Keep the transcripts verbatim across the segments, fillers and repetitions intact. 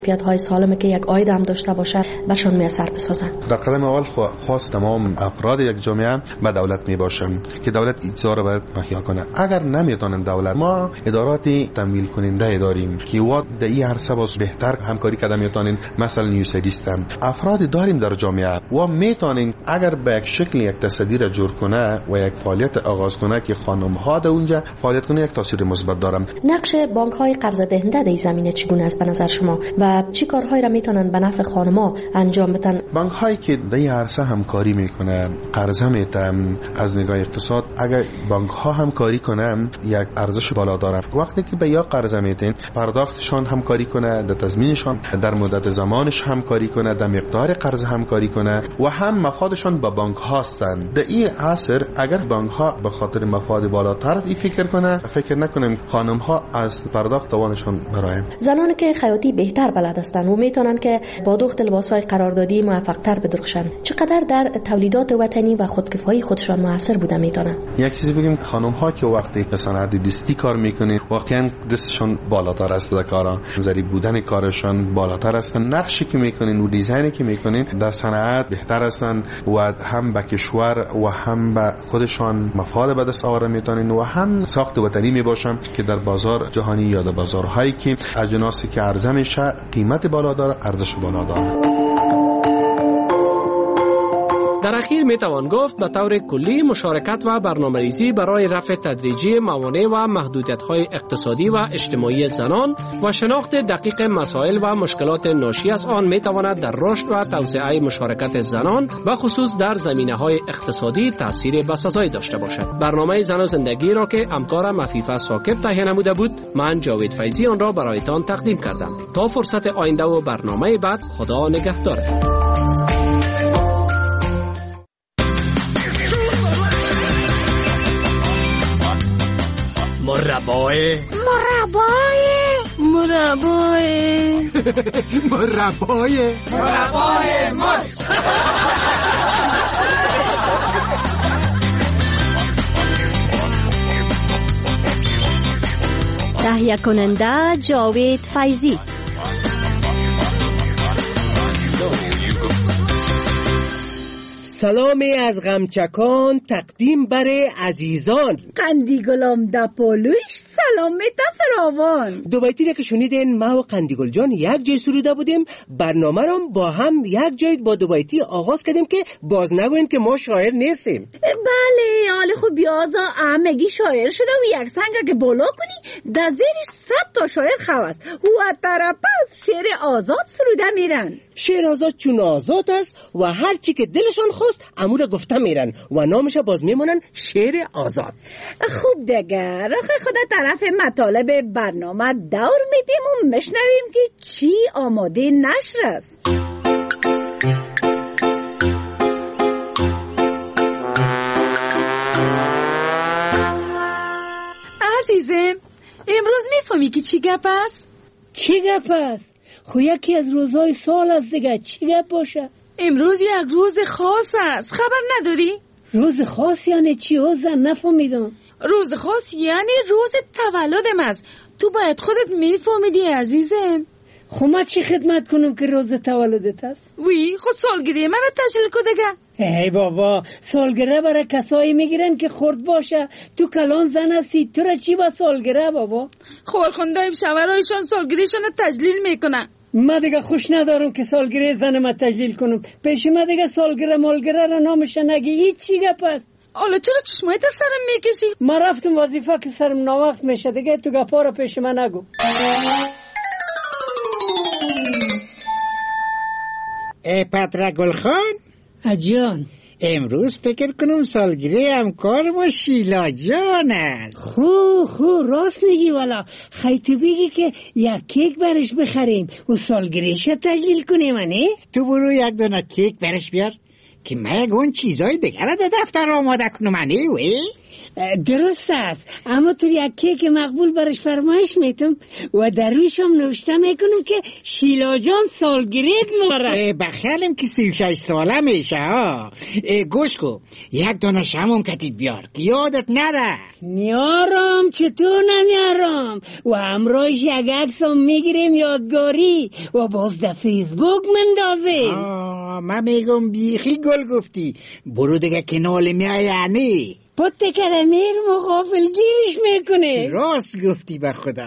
های سالمی که یک عاید هم داشته باشه برشان میسر بسازن. در قدم اول خواست تمام افراد یک جامعه به دولت می باشم که دولت اجرا را باید مهیا کنه. اگر نمیتونن دولت، ما اداراتی تمویل کننده داریم که وقت در این عرصه باز بهتر همکاری کردن میتونن. مثلا نیوسیدیستم افراد داریم در جامعه و میتونن اگر به یک شکل یک تصدی را جور کنه و یک فعالیت آغاز کنه که خانم ها در اونجا فعالیت کنه، یک تاثیر مثبت دارم. نقش بانک های قرض دهنده در این زمینه چگونه است به نظر شما و چی کارهایی را میتونن به نفع خانم‌ها انجام بدن؟ بانک هایی که در این عرصه همکاری میکنه قرضه میده از نگاه اقتصاد. اگر بانک ها همکاری کنه یک ارزش بالا داره. وقتی که به یا قرضه میدن پرداختشان همکاری کنه، در تضمینشان در مدت زمانش همکاری کنه، در مقدار قرض همکاری کنه و هم مفادشان با بانک هستند. در این عصر اگر بانک ها به خاطر مفاد بالاتر ای فکر کنه، فکر نکنیم خانم ها از پرداخت توانشان برای زنانی که خیاطی بهتر بلد هستند و میتونن که با دوخت لباسهای قراردادی موفق تر بدرخشن، چقدر در تولیدات وطنی و خودکفایی خودشان موثر بوده میتونن؟ یک چیزی بگیم، خانم ها که وقتی به صنعت دستی کار میکنن واقعا دستشون بالاتر است، در کارا ظریف بودن کارشان بالاتر است، نقشی که میکنن و دیزاینی که میکنن در صنعت بهتر هستند و هم به کشور و هم به خودشان مفاد به دست آورده میتونن و هم ساخت وطنی میباشن که در بازار جهانی یا در بازارهایی که اجناسی که عرضه میشه قیمت بالا داره، ارزش بالا داره. در اخیر می توان گفت به طور کلی مشارکت و برنامه‌ریزی برای رفع تدریجی موانع و محدودیت‌های اقتصادی و اجتماعی زنان و شناخت دقیق مسائل و مشکلات ناشی از آن می تواند در رشد و توسعه مشارکت زنان و خصوص در زمینه‌های اقتصادی تأثیر بسزایی داشته باشد. برنامه زن و زندگی را که همکارم عفیفه ثاقب تهیه نموده بود، من جاوید فیضی آن را برایتان تقدیم کردم. تا فرصت آینده و برنامه بعد، خدا نگهدار. مربای مربای مربای مربای مربای مر تهیه کننده جاوید فیضی. سلامی از غمچکان تقدیم بر عزیزان. قندی گلم دپالوش سلام میتا فراوان. دو بیتی را که شنیدین ما و قندی گل جان یک جای سروده بودیم. برنامه را با هم یک جای با دو بیتی آغاز کردیم که باز نگوین که ما شاعر نیستیم. بله حالا خب بیازا همگی شاعر شده و یک سنگ که بالا کنی در زیرش صد تا شاعر خواست و طرف از شعر آزاد سروده میرن. شعر آزاد چون آزاد است و هر چی که دلشان خواست امور گفته میرن و نامش باز میمونن شعر آزاد. خوب دیگه رخ خدا طرف مطالب برنامه دور میدیم و مشنویم که چی آماده نشر است. عزیزم امروز میفهمی که چی گپ است؟ چی گپ است؟ خو یکی از روزهای سال است دیگه، چی گپ باشه؟ امروز یک روز خاص است، خبر نداری؟ روز خاص یعنی چی اوزن؟ نفهمیدم. روز خاص یعنی روز تولدم است. تو باید خودت میفهمیدی عزیزم. خب ما چی خدمت کنم که روز تولدت است؟ وی خود سالگیری من رو تشکیل کدگه. ای بابا سالگیری برای کسایی میگیرن که خرد باشه. تو کلان زن هستی، تو را چی با سالگیری بابا؟ خورخوندای شوهرایشان سالگیریشان رو تجلیل میکنن. ما دیگه خوش ندارم که سالگیری زن ما تجلیل کنم. پیش ما دیگه سالگیری مالگیری را نامش نگی. هیچ چی گپ است. حالا چرا چشمایت سرم میکشی؟ ما رفتم وظیفه که سرم ناوقت میشه دیگه، تو گپا را پیش من نگو. ای پتر گلخان اجان، امروز فکر کنم سالگیری همکار ما شیلا جان است. خو خو راست میگی والا. خیلی بگی که یک کیک برش بخریم و سالگیریش تجلیل کنیم. نه تو برو یک دونه کیک برش بیار که من اون چیزای دیگر را در دفتر آماده کنم. نه وی درست است، اما تو یک کیک مقبول برش فرمایش میتم و در رویش هم نوشته میکنم که شیلا جان سالگرد ماره. بخیالم که سی و شش ساله میشه ها. گوش کو، یک دانه شمون کتید بیار که یادت نره. میارم، چطور نمیارم؟ و همراهش یک عکس هم میگیریم یادگاری و باز در فیسبوک مندازه. من میگم بیخی گل گفتی، برو دیگه کنال میای یعنی پت کرمیر مغافل گیرش میکنه. راست گفتی به خدا.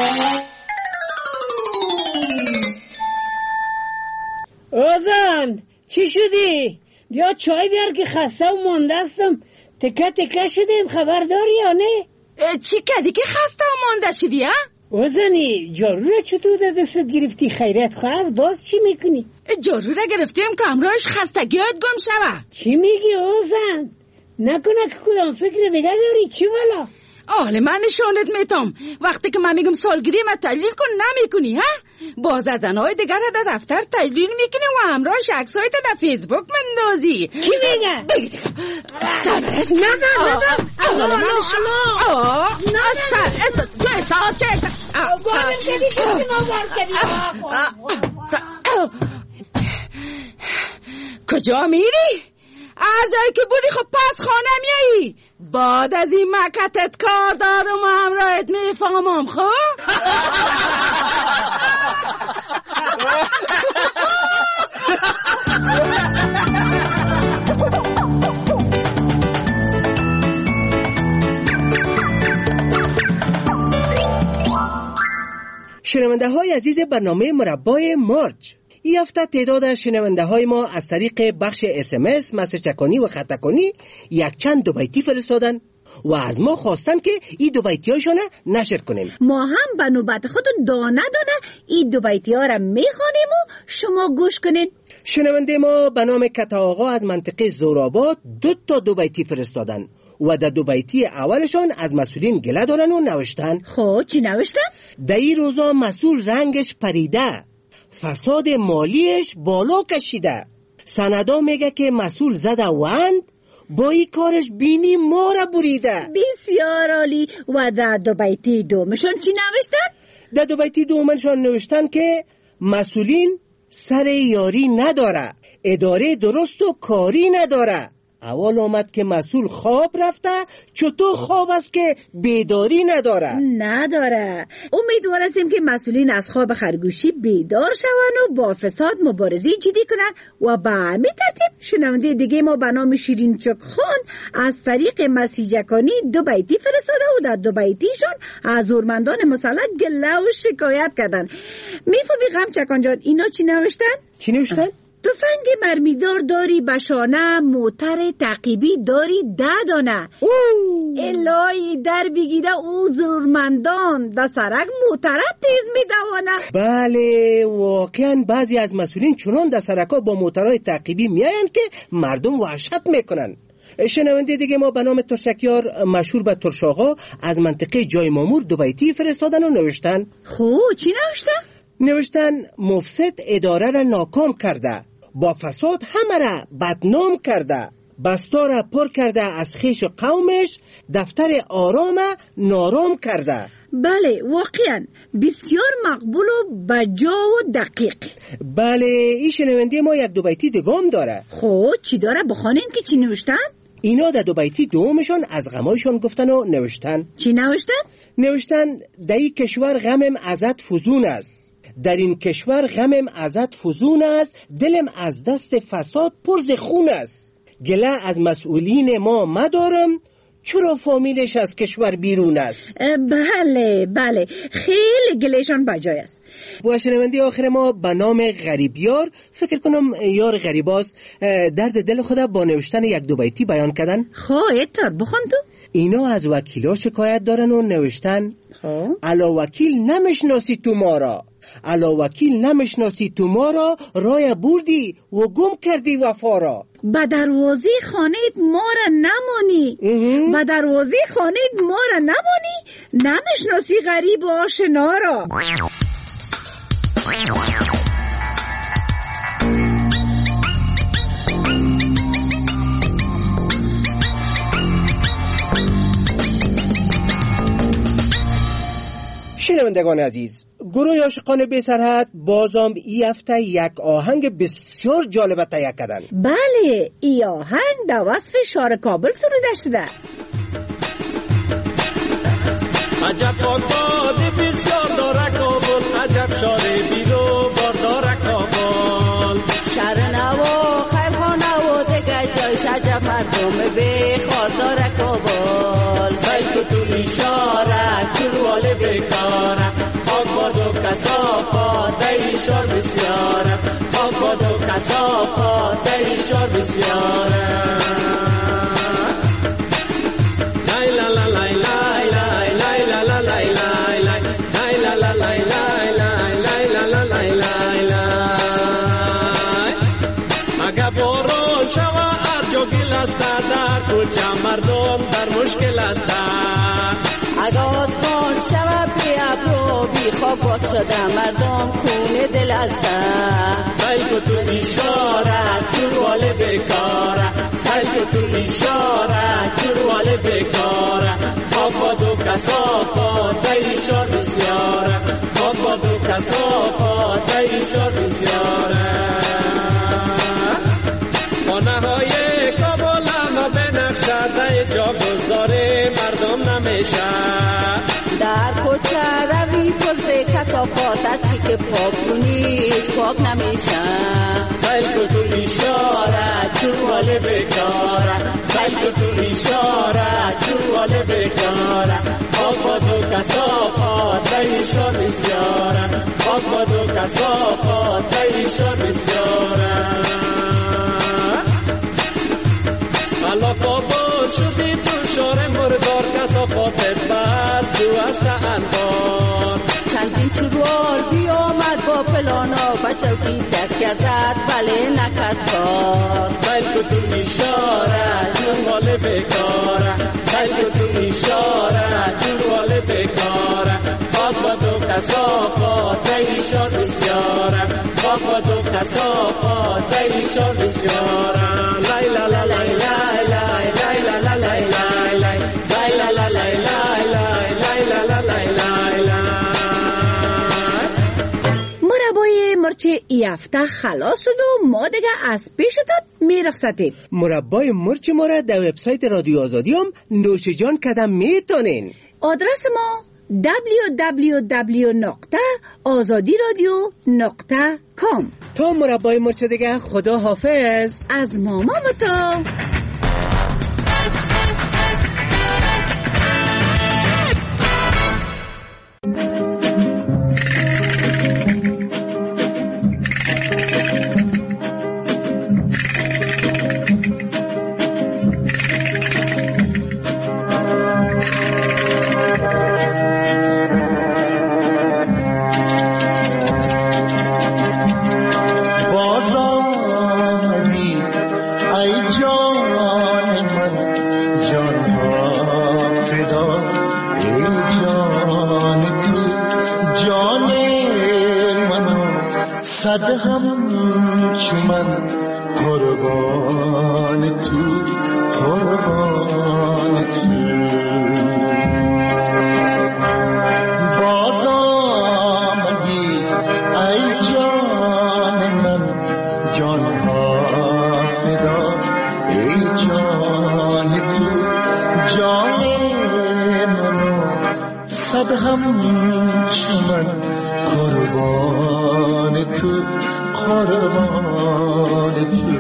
اوزان چی شدی؟ بیا چای بیار که خسته و ماندستم. تکه تکه شدیم، خبر داری یا نه؟ چی کردی که خسته و مانده شدی ها؟ اوزانی جارو را چطور در دستت گرفتی؟ خیرت خواهد باز چی میکنی؟ جارو را گرفتیم که همراهش خستگیات گم شوه. چی میگی اوزن؟ نکنه که کدام فکر دیگه داری؟ چی والا؟ آله من نشانت میتم. وقتی که من میگم سالگیری من تحلیل کن نمیکنی ها؟ باز از زنهای دیگر در دفتر تحلیل میکنی و همراهش عکسایت در فیسبوک مندازی. کی میگه؟ بگی دیگه نزن نزن آله من شما آه نه اسد توی ساعت چه بارم کدی کسی ما بار کدی کجا میری؟ از جایی که بودی خب پس خانه میایی. بعد از این مکتت کار دارم و همراهت میفهمم. خب شنونده های عزیز برنامه مربای مارچ، این هفته تعداد از شنونده های ما از طریق بخش اس ام اس، مسج چکانی و خط چکانی یک چند دو بیتی فرستادن و از ما خواستن که این دو بیتی هاشون نشر کنیم. ما هم به نوبت خود دانه دانه این دو بیتی ها را میخوانیم و شما گوش کنین. شنونده ما به نام کتا آقا از منطقه زورآباد دو تا دو بیتی فرستادن و در دو بیتی اولشان از مسئولین گله دارن و نوشتن. خب چی نوشتن؟ در این روزا مسئول رنگش پریده، فساد مالیش بالا کشیده. سندا میگه که مسئول زده وند، با این کارش بینی ما را بریده. بسیار عالی. و در دو بیتی دومشان چی نوشتن؟ در دو بیتی دومشان نوشتن که مسئولین سر یاری نداره، اداره درست و کاری نداره. اول آمد که مسئول خواب رفته، چطور خواب است که بیداری نداره؟ نداره. امیدوار هستیم که مسئولین از خواب خرگوشی بیدار شون و با فساد مبارزه جدی کنن. و به همین ترتیب شنونده دیگه ما به نام شیرین چک خان از طریق مسیجکانی دو بیتی فرستاده و در دو بیتیشون از هنرمندان مسلح گله و شکایت کردن. میفهمی غم چکان جان اینا چی نوشتن؟ چی نوشتن؟ تفنگ مرمیدار داری بشانه، موتر تعقیبی داری ده دانه. الهی در بگیره او زورمندان، در سرک موترت تیز میدوانه. بله واقعا بعضی از مسئولین چنان در سرکا با موترهای تعقیبی میاین که مردم وحشت میکنن. شنونده دیگه ما به نام ترشکیار مشهور به ترش آقا از منطقه جای مامور دو بیتی فرستادن و نوشتن. خب چی نوشتن؟ نوشتن مفسد اداره را ناکام کرده، با فساد همه را بدنام کرده، بستا را پر کرده از خویش قومش، دفتر آرام نارام کرده. بله واقعا بسیار مقبول و بجا و دقیق. بله این شنونده ما یک دو بیتی دگام داره. خب چی داره بخوانین که چی نوشتن؟ اینا در دو بیتی دومشان از غمایشان گفتن و نوشتن. چی نوشتن؟ نوشتن در این کشور غمم ازت فزون است، در این کشور غمم ازت فزون است، دلم از دست فساد پرز خون است. گله از مسئولین ما مدارم، چرا فامیلش از کشور بیرون است. بله بله خیلی گلهشان بجای است. و شنونده آخر ما به نام غریبیار، فکر کنم یار غریباست، درد دل خود با نوشتن یک دو بیتی بیان کردن. خواهد تر بخون تو. اینا از وکیلا شکایت دارن و نوشتن علا وکیل نمشناسی تو ما را، علا وکیل نمشناسی تو ما را، رای بردی و گم کردی وفا را. با دروازه خانه‌ت ما را نمانی، با دروازه خانه‌ت ما را نمانی، نمشناسی غریب و آشنا را. شنوندگان عزیز، گروه عاشقان بی سرحد بازم ای هفته یک آهنگ بسیار جالب تهیه کردن. بله، ای آهنگ در وصف شهر کابل سروده شده. عجب آباد بسیار داره کابل، عجب شهر بیرو بار داره کابل. شهر نوا خیرخانه و دیگه جایش عجب مردم به خار داره کابل. سیل تو اشاره چروال بیکاره، خاک باد و کثافات در شهر بسیاره، خاک باد و کثافات در شهر بسیاره. لای لا لا لای لای لای لای لا لا لای لای لای لای لا لا لای لای لای لای لا لا لای لای لای. اگه باران شوه هر جا گل است، در کوچه مردم در مشکل است. اگه آسمان شوه بی ابرو بی خواب باد شده مردم خونه دل است. سیل کو تو اشاره چروال بیکاره، سیل کو تو اشاره چروال بیکاره. خاک باد و کثافات در شهر بسیاره، خاک باد و کثافات در شهر بسیاره. خانه های کابل اما به نقشه در جا گذاره مردم نمیشه. در کوچه روی پرز کثافات از چی که پاک کنیش پاک نمیشه. سیل کو تو اشاره چروال بیکاره، سیل کو تو اشاره چروال بیکاره. خاک باد و کثافات در شهر بسیاره، خاک باد و کثافات در شهر بسیاره. حالا کابل شدی تو شهر مردار، کثافاتت بر سو است انبار. چندین چروال بی آمد با پلانا و چوکی تک زد ولی نکرد کار. سیل کو تو اشاره چروال بیکاره، سیل کو تو اشاره چروال بیکاره. خاک باد و کثافات در شهر بسیاره، خاک باد و کثافات در شهر بسیاره. لای لا لا لای لای لای لای لا لا لای لای لای لای لا لا لای لای لای لای لا لا لای لای لای. مربای مرچ ای هفته خلاص شد و ما دیگه از پیش داد میرخصتیم. مربای مرچ ما را در وبسایت رادیو آزادی هم نوش جان کردن میتونین. آدرس ما دبلیو دبلیو دبلیو نقطه آزادی رادیو نقطه کام. تا مربای مرچ دیگه خدا حافظ از ماما و تا. صد هم چمن قربان تو قربان تو باز آمدی ای جان من جان ها فدا ای جان تو جان منو صد هم چمن قربان تو قربان تو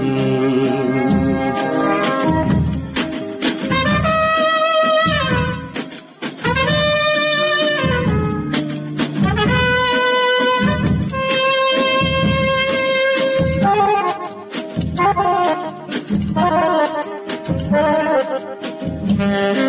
Mm-hmm.